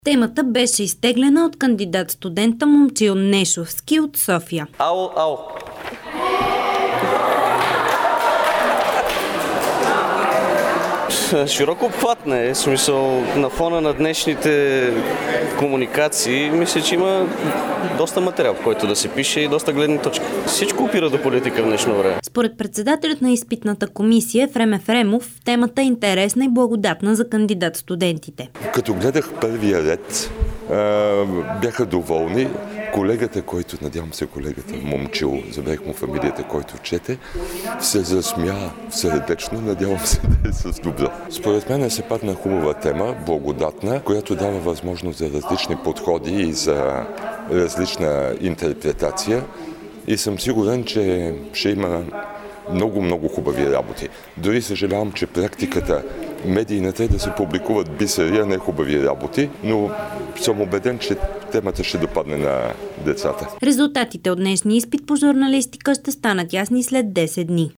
Темата беше изтеглена от кандидат-студента Момчил Нешовски от София. Ало. Широко обхватна е, смисъл на фона на днешните комуникации, мисля, че има доста материал, в който да се пише и доста гледни точки. Всичко опира до политика в днешно време. Според председателят на изпитната комисия Ефрем Ефремов, темата е интересна и благодатна за кандидат-студентите. Като гледах първия ред, бяха доволни. Колегата, който, надявам се колегата Момчил, забравих му фамилията, който чете, се засмя сърдечно, надявам се да е с добро. Според мен се падна хубава тема, благодатна, която дава възможност за различни подходи и за различна интерпретация. И съм сигурен, че ще има много хубави работи. Дори съжалявам, че практиката медийната е да се публикуват бисери, а не хубави работи, но съм убеден, че темата ще допадне на децата. Резултатите от днешния изпит по журналистика ще станат ясни след 10 дни.